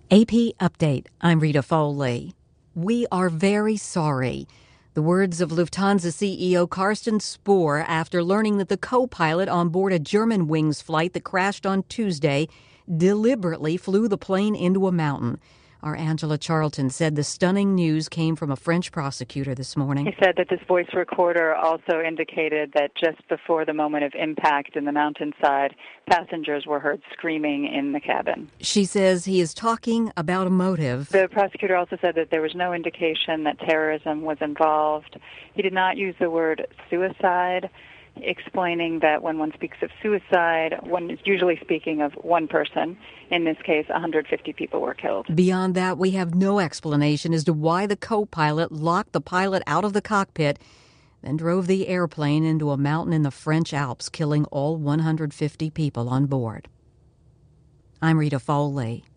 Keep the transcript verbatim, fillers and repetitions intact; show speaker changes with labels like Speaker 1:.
Speaker 1: A P Update. I'm Rita Foley. We are very sorry. The words of Lufthansa C E O Carsten Spohr after learning that the co-pilot on board a Germanwings flight that crashed on Tuesday deliberately flew the plane into a mountain. Our Angela Charlton said the stunning news came from a French prosecutor this morning.
Speaker 2: He said that this voice recorder also indicated that just before the moment of impact in the mountainside, passengers were heard screaming in the cabin.
Speaker 1: She says he is talking about a motive.
Speaker 2: The prosecutor also said that there was no indication that terrorism was involved. He did not use the word suicide, explaining that when one speaks of suicide, one is usually speaking of one person. In this case, one hundred fifty people were killed.
Speaker 1: Beyond that, we have no explanation as to why the co-pilot locked the pilot out of the cockpit, then drove the airplane into a mountain in the French Alps, killing all one hundred fifty people on board. I'm Rita Foley.